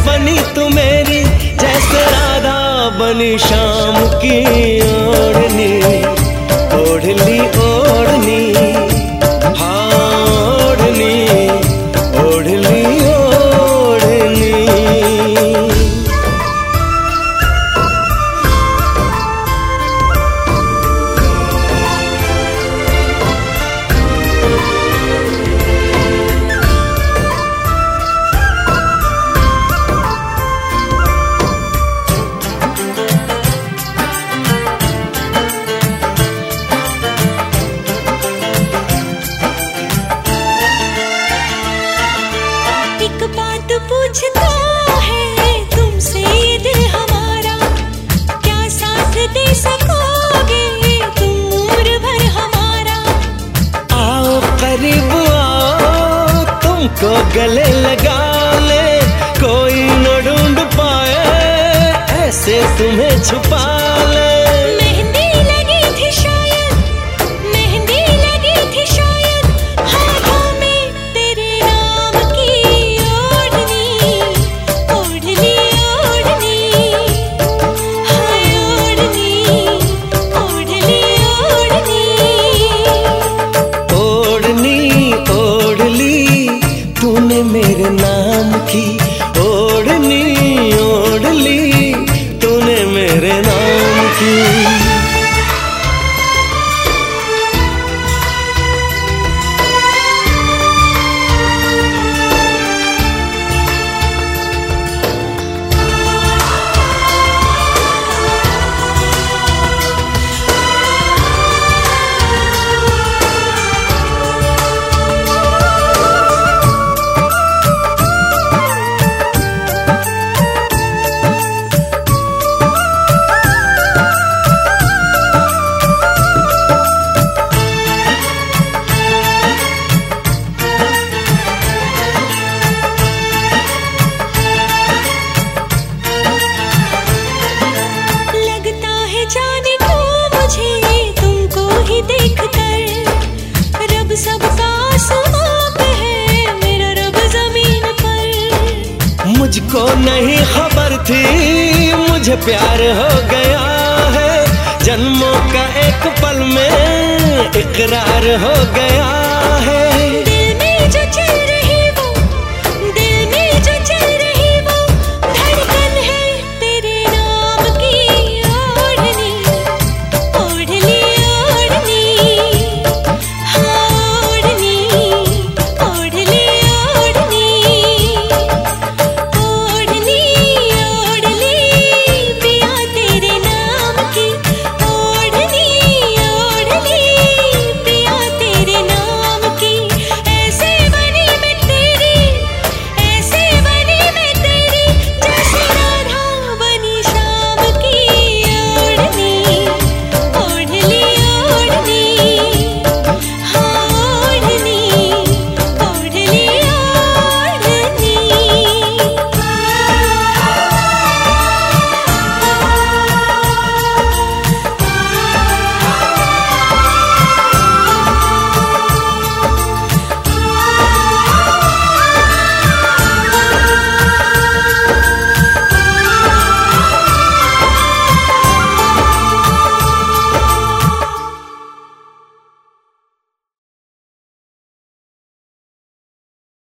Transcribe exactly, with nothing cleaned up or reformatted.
बनी तू मेरी, जैसे राधा बनी शाम की ओढ़नी। ओढ़ ली ओढ़नी, हाँ ओढ़नी, ओढ़ ली ओढ़नी। पूछता है तुमसे ये दिल हमारा, क्या साथ दे सकोगे तुम उम्र भर हमारा। आओ करीब आओ, तुमको गले लगा ले, कोई न ढूंढ पाए ऐसे तुम्हें छुपा ले। मेहंदी लगी थी शायद, मेहंदी लगी थी शायद, हाथों में तेरे नाम की मेरे नाम की ओढ़नी। ओढ़ ली तूने मेरे नाम की। सबका आसमां पे है, मेरा रब जमीन पर। मुझको नहीं खबर थी, मुझे प्यार हो गया है, जन्मों का एक पल में इकरार हो गया है।